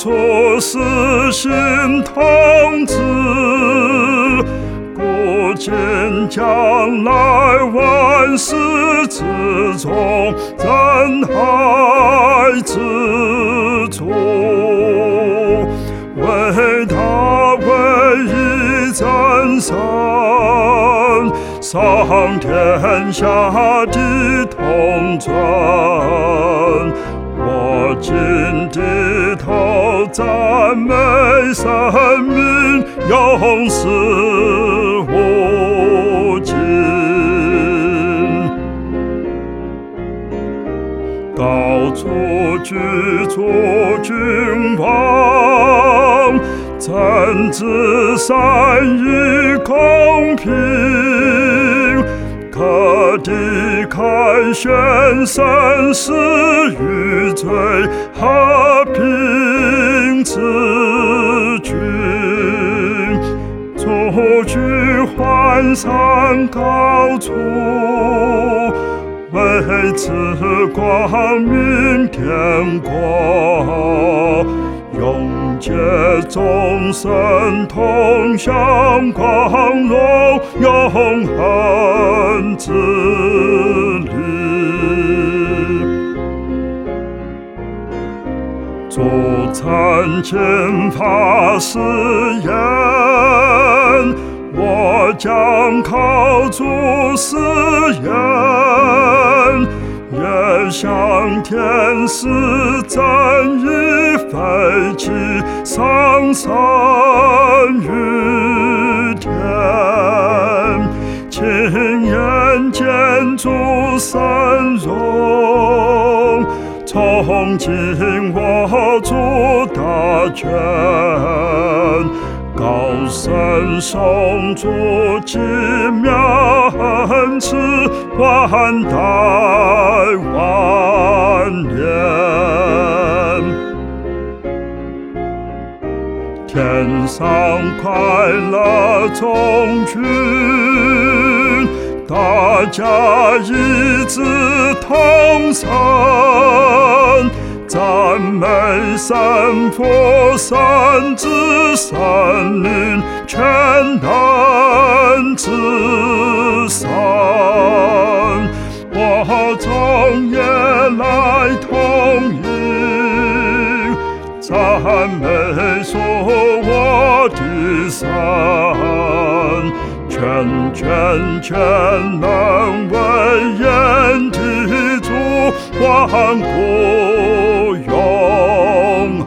出世心童子，古今将来万事之中，真爱之主，为他唯一真神，上天下的统尊。我今低头赞美生命，永世无尽。高处居住君王，政治善意公平，可抵凯旋生死与罪，和平之君，出居环山高处，为此光明天国，永结众生同享光荣永恒之力。主曾经发誓言，我将靠主誓言，也向天使正义飞起，上升于天，亲眼见主神容，从今握住大权，高声颂主奇妙恩慈，万代万年。天上快乐众群，大家一致同声，赞美神父、神子、神灵，全能之神。我众也来同音，赞美属我的神，全能为眼的主，万古永